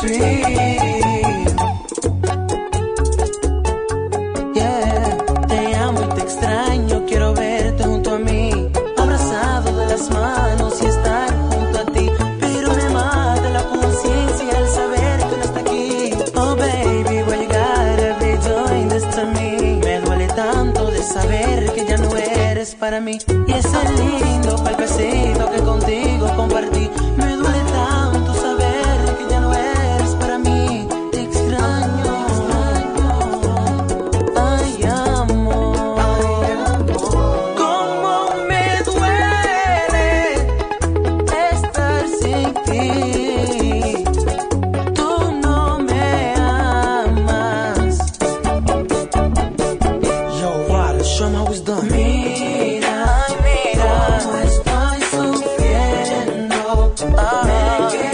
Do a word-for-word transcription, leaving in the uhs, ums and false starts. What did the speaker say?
sweet. Yeah, te amo y te extraño, quiero verte junto a mí, abrazado de las manos y estar junto a ti, pero me mata la conciencia al saber que no está aquí. Oh baby, why you gotta be doing this to me? Me duele tanto de saber que ya no eres para mí, y ese lindo palpecito que contigo compartí. Me duele tanto saber que ya no eres para mí. Te extraño, ay amor, cómo me duele estar sin ti. Tú no me amas. Yo, Wallace, show me how it's done. Mira, ay, mira, cómo estoy sufriendo. Ah, me